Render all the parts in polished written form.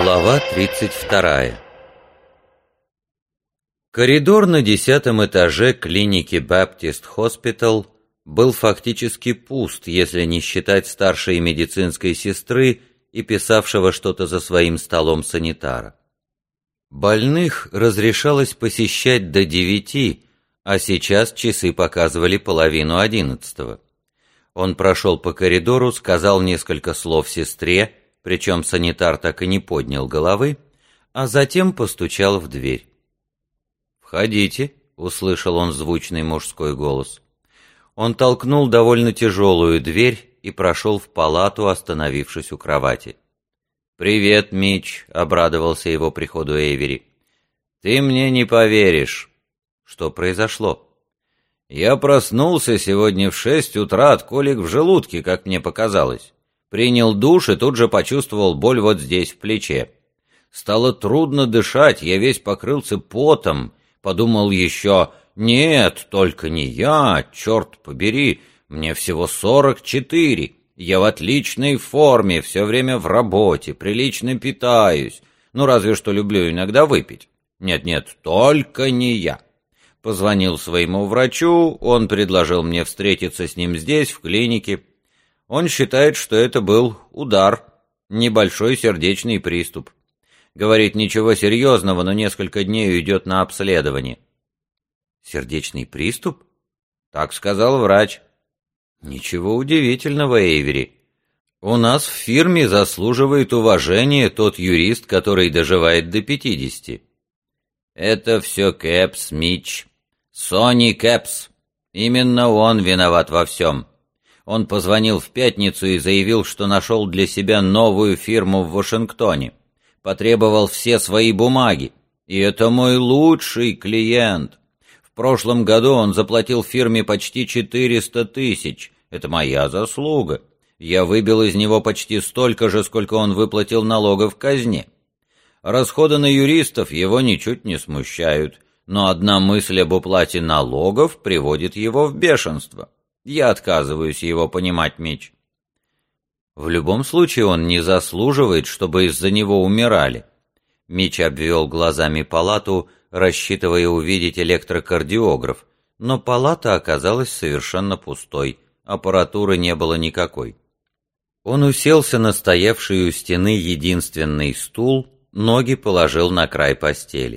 Глава 32. Коридор на 10-м этаже клиники Baptist Hospital был фактически пуст, если не считать старшей медицинской сестры и писавшего что-то за своим столом санитара. Больных разрешалось посещать до 9, а сейчас часы показывали 10:30. Он прошел по коридору, сказал несколько слов сестре, причем санитар так и не поднял головы, а затем постучал в дверь. «Входите», — услышал он звучный мужской голос. Он толкнул довольно тяжелую дверь и прошел в палату, остановившись у кровати. «Привет, Митч», — обрадовался его приходу Эйвери. «Ты мне не поверишь». «Что произошло?» «Я проснулся сегодня в 6 утра от колик в желудке, как мне показалось. Принял душ и тут же почувствовал боль вот здесь, в плече. Стало трудно дышать, я весь покрылся потом. Подумал еще, нет, только не я, черт побери, мне всего 44. Я в отличной форме, все время в работе, прилично питаюсь. Ну, разве что люблю иногда выпить. Нет, только не я. Позвонил своему врачу, он предложил мне встретиться с ним здесь, в клинике. Он считает, что это был удар, небольшой сердечный приступ. Говорит, ничего серьезного, но несколько дней уйдет на обследование. Сердечный приступ? Так сказал врач. Ничего удивительного, Эйвери. У нас в фирме заслуживает уважения тот юрист, который доживает до 50. Это все Кэпс, Митч. Сони Кэпс. Именно он виноват во всем. Он позвонил в пятницу и заявил, что нашел для себя новую фирму в Вашингтоне. Потребовал все свои бумаги. И это мой лучший клиент. В прошлом году он заплатил фирме почти 400 тысяч. Это моя заслуга. Я выбил из него почти столько же, сколько он выплатил налогов казне. Расходы на юристов его ничуть не смущают, но одна мысль об уплате налогов приводит его в бешенство. Я отказываюсь его понимать, Митч. В любом случае он не заслуживает, чтобы из-за него умирали. Митч обвел глазами палату, рассчитывая увидеть электрокардиограф, но палата оказалась совершенно пустой, аппаратуры не было никакой. Он уселся на стоявший у стены единственный стул, ноги положил на край постели.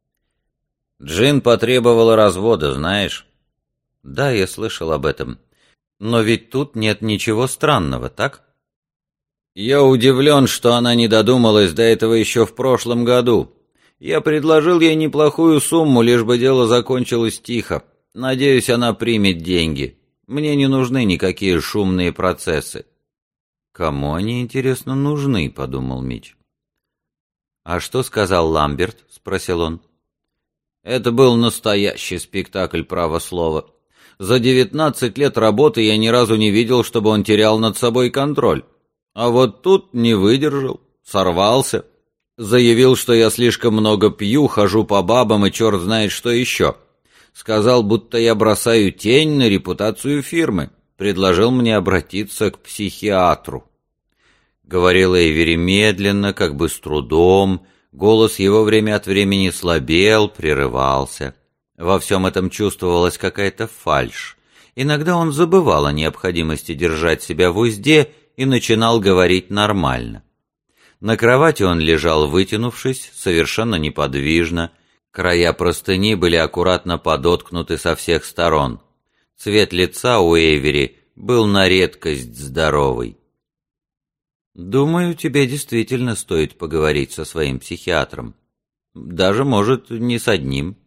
«Джин потребовала развода, знаешь?» «Да, я слышал об этом. Но ведь тут нет ничего странного, так?» «Я удивлен, что она не додумалась до этого еще в прошлом году. Я предложил ей неплохую сумму, лишь бы дело закончилось тихо. Надеюсь, она примет деньги. Мне не нужны никакие шумные процессы». «Кому они, интересно, нужны?» — подумал Митч. «А что сказал Ламберт?» — спросил он. «Это был настоящий спектакль, право слово. За 19 лет работы я ни разу не видел, чтобы он терял над собой контроль. А вот тут не выдержал, сорвался. Заявил, что я слишком много пью, хожу по бабам и черт знает что еще. Сказал, будто я бросаю тень на репутацию фирмы. Предложил мне обратиться к психиатру». Говорил Эйвери медленно, как бы с трудом. Голос его время от времени слабел, прерывался. Во всем этом чувствовалась какая-то фальшь. Иногда он забывал о необходимости держать себя в узде и начинал говорить нормально. На кровати он лежал вытянувшись, совершенно неподвижно. Края простыни были аккуратно подоткнуты со всех сторон. Цвет лица у Эйвери был на редкость здоровый. «Думаю, тебе действительно стоит поговорить со своим психиатром. Даже, может, не с одним».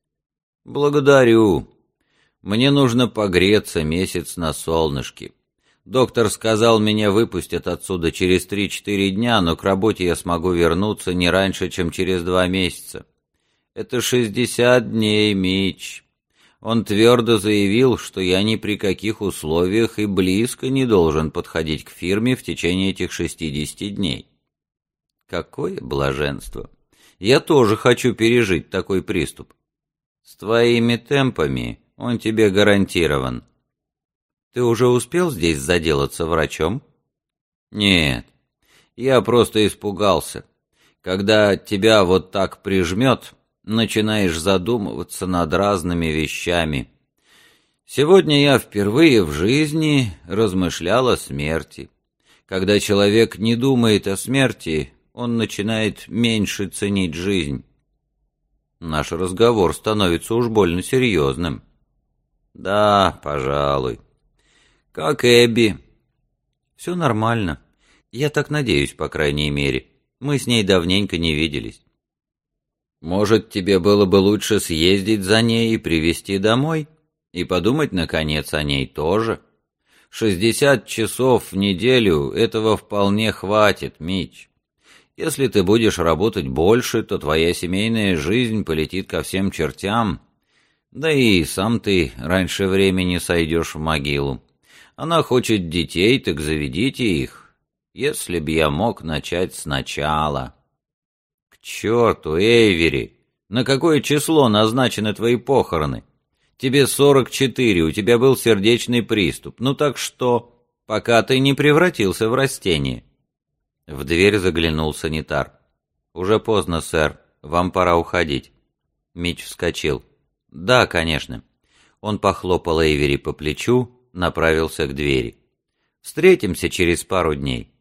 «Благодарю. Мне нужно погреться месяц на солнышке. Доктор сказал, меня выпустят отсюда через 3-4 дня, но к работе я смогу вернуться не раньше, чем через 2 месяца. Это 60 дней, Митч. Он твердо заявил, что я ни при каких условиях и близко не должен подходить к фирме в течение этих 60 дней. Какое блаженство! Я тоже хочу пережить такой приступ. С твоими темпами он тебе гарантирован. Ты уже успел здесь заделаться врачом? Нет, я просто испугался. Когда тебя вот так прижмет, начинаешь задумываться над разными вещами. Сегодня я впервые в жизни размышлял о смерти. Когда человек не думает о смерти, он начинает меньше ценить жизнь. Наш разговор становится уж больно серьезным. Да, пожалуй. Как Эбби? Все нормально. Я так надеюсь, по крайней мере. Мы с ней давненько не виделись. Может, тебе было бы лучше съездить за ней и привезти домой? И подумать, наконец, о ней тоже? 60 часов в неделю этого вполне хватит, Митч. Если ты будешь работать больше, то твоя семейная жизнь полетит ко всем чертям. Да и сам ты раньше времени сойдешь в могилу. Она хочет детей, так заведите их. Если б я мог начать сначала. К черту, Эйвери! На какое число назначены твои похороны? Тебе 44, у тебя был сердечный приступ. Ну так что, пока ты не превратился в растение? В дверь заглянул санитар. «Уже поздно, сэр. Вам пора уходить». Митч вскочил. «Да, конечно». Он похлопал Эйвери по плечу, направился к двери. «Встретимся через пару дней».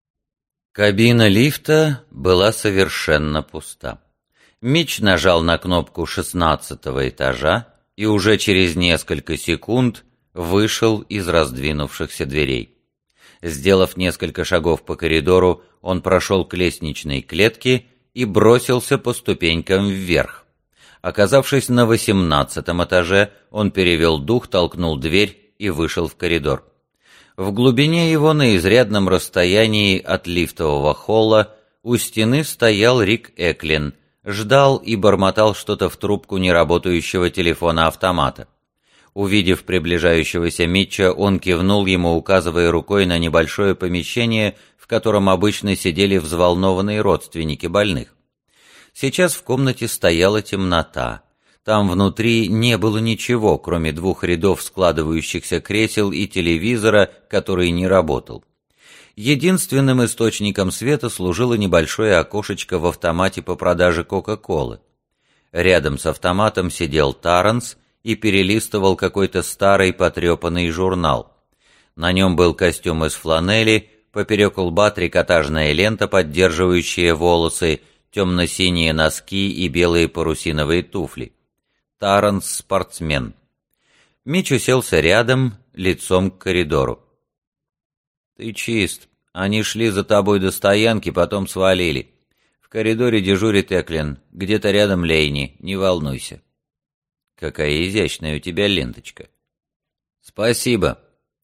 Кабина лифта была совершенно пуста. Митч нажал на кнопку 16-го этажа и уже через несколько секунд вышел из раздвинувшихся дверей. Сделав несколько шагов по коридору, он прошел к лестничной клетке и бросился по ступенькам вверх. Оказавшись на 18-м этаже, он перевел дух, толкнул дверь и вышел в коридор. В глубине его, на изрядном расстоянии от лифтового холла, у стены стоял Рик Эклин, ждал и бормотал что-то в трубку неработающего телефона-автомата. Увидев приближающегося Митча, он кивнул ему, указывая рукой на небольшое помещение, в котором обычно сидели взволнованные родственники больных. Сейчас в комнате стояла темнота. Там внутри не было ничего, кроме 2 рядов складывающихся кресел и телевизора, который не работал. Единственным источником света служило небольшое окошечко в автомате по продаже Кока-Колы. Рядом с автоматом сидел Таранс и перелистывал какой-то старый потрепанный журнал. На нем был костюм из фланели, поперек лба трикотажная лента, поддерживающая волосы, темно-синие носки и белые парусиновые туфли. Таранс — спортсмен. Митч уселся рядом, лицом к коридору. «Ты чист. Они шли за тобой до стоянки, потом свалили. В коридоре дежурит Эклин, где-то рядом Лейни, не волнуйся». «Какая изящная у тебя ленточка». «Спасибо».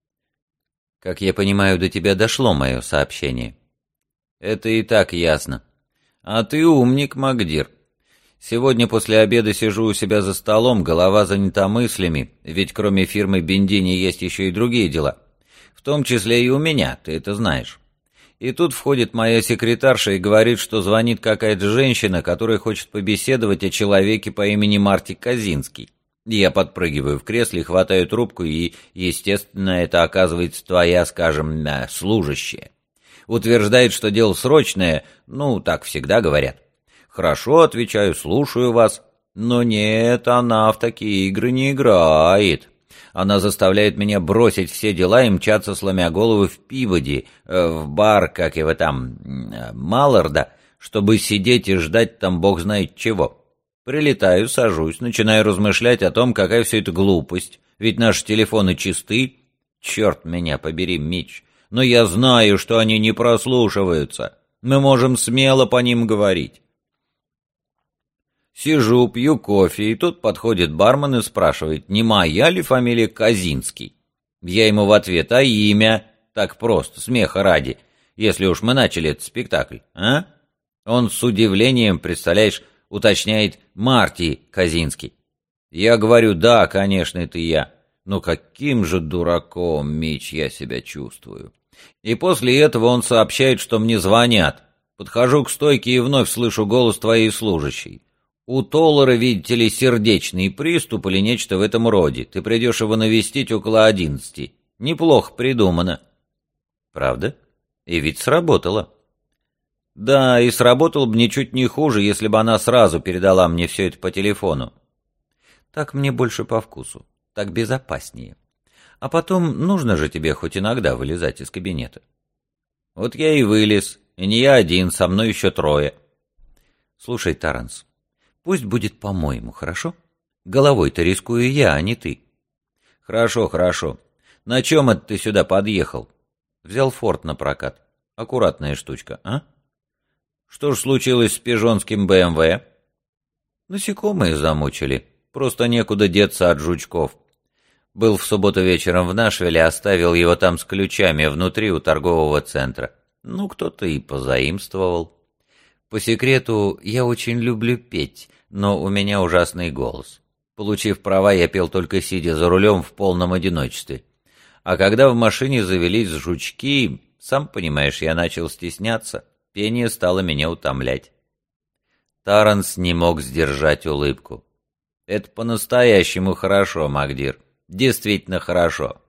«Как я понимаю, до тебя дошло мое сообщение». «Это и так ясно. А ты умник, Макдир. Сегодня после обеда сижу у себя за столом, голова занята мыслями, ведь кроме фирмы Бендини есть еще и другие дела. В том числе и у меня, ты это знаешь. И тут входит моя секретарша и говорит, что звонит какая-то женщина, которая хочет побеседовать о человеке по имени Марти Казинский. Я подпрыгиваю в кресле, хватаю трубку, и, естественно, это оказывается твоя, скажем, служащая. Утверждает, что дело срочное, ну, так всегда говорят. Хорошо, отвечаю, слушаю вас. Но нет, она в такие игры не играет. Она заставляет меня бросить все дела и мчаться, сломя голову, в Пиводи, в бар, как его там, Малларда, чтобы сидеть и ждать там бог знает чего. Прилетаю, сажусь, начинаю размышлять о том, какая все это глупость, ведь наши телефоны чисты. Черт меня побери, Митч, но я знаю, что они не прослушиваются. Мы можем смело по ним говорить. Сижу, пью кофе, и тут подходит бармен и спрашивает, не моя ли фамилия Казинский. Я ему в ответ, а имя? Так просто, смеха ради, если уж мы начали этот спектакль, а? Он с удивлением, представляешь, уточняет, Марти Казинский. Я говорю, да, конечно, это я. Но каким же дураком, Митч, я себя чувствую. И после этого он сообщает, что мне звонят. Подхожу к стойке и вновь слышу голос твоей служащей. У Толлера, видите ли, сердечный приступ или нечто в этом роде. Ты придешь его навестить около 11. Неплохо придумано. Правда? И ведь сработало. Да, и сработал бы ничуть не хуже, если бы она сразу передала мне все это по телефону. Так мне больше по вкусу, так безопаснее. А потом нужно же тебе хоть иногда вылезать из кабинета. Вот я и вылез, и не я один, со мной еще трое. Слушай, Таранс, пусть будет по-моему, хорошо? Головой-то рискую я, а не ты. Хорошо, хорошо. На чем это ты сюда подъехал? Взял форт на прокат. Аккуратная штучка, а? Что ж случилось с пижонским БМВ? Насекомые замучили. Просто некуда деться от жучков. Был в субботу вечером в Нашвилле, оставил его там с ключами внутри у торгового центра. Ну, кто-то и позаимствовал. По секрету, я очень люблю петь, но у меня ужасный голос. Получив права, я пел только сидя за рулем в полном одиночестве. А когда в машине завелись жучки, сам понимаешь, я начал стесняться. Пение стало меня утомлять. Таранс не мог сдержать улыбку. «Это по-настоящему хорошо, Магдир. Действительно хорошо».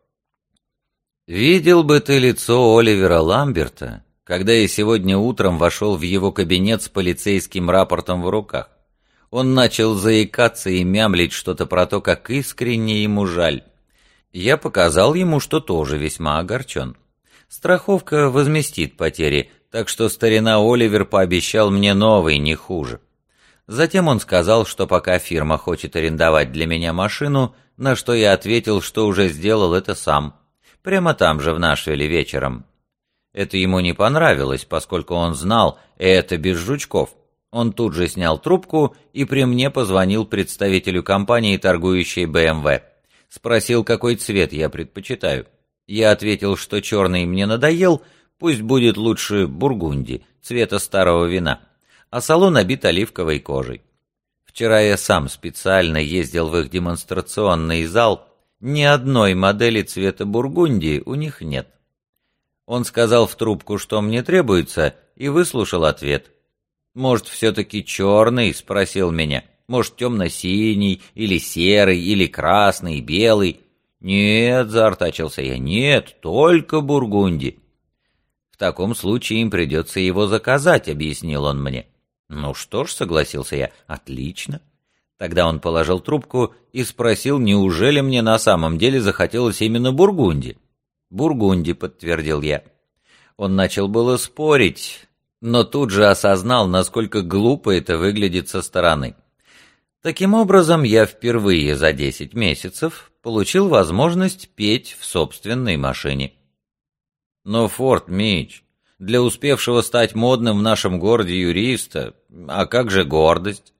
«Видел бы ты лицо Оливера Ламберта, когда я сегодня утром вошел в его кабинет с полицейским рапортом в руках. Он начал заикаться и мямлить что-то про то, как искренне ему жаль. Я показал ему, что тоже весьма огорчен. Страховка возместит потери, так что старина Оливер пообещал мне новый, не хуже. Затем он сказал, что пока фирма хочет арендовать для меня машину, на что я ответил, что уже сделал это сам. Прямо там же, в Нашвилле, вечером. Это ему не понравилось, поскольку он знал, это без жучков. Он тут же снял трубку и при мне позвонил представителю компании, торгующей БМВ. Спросил, какой цвет я предпочитаю. Я ответил, что черный мне надоел, пусть будет лучше бургунди, цвета старого вина, а салон обит оливковой кожей. Вчера я сам специально ездил в их демонстрационный зал, ни одной модели цвета бургунди у них нет. Он сказал в трубку, что мне требуется, и выслушал ответ. «Может, все-таки черный?» — спросил меня. «Может, темно-синий, или серый, или красный, белый?» «Нет», — заортачился я, — «нет, только бургунди». «В таком случае им придется его заказать», — объяснил он мне. «Ну что ж», — согласился я, — «отлично». Тогда он положил трубку и спросил, неужели мне на самом деле захотелось именно бургунди. «Бургунди», — подтвердил я. Он начал было спорить, но тут же осознал, насколько глупо это выглядит со стороны. Таким образом, я впервые за 10 месяцев получил возможность петь в собственной машине. Но, Форд Митч, для успевшего стать модным в нашем городе юриста, а как же гордость?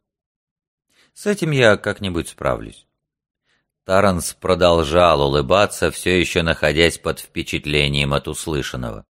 С этим я как-нибудь справлюсь. Таранс продолжал улыбаться, все еще находясь под впечатлением от услышанного.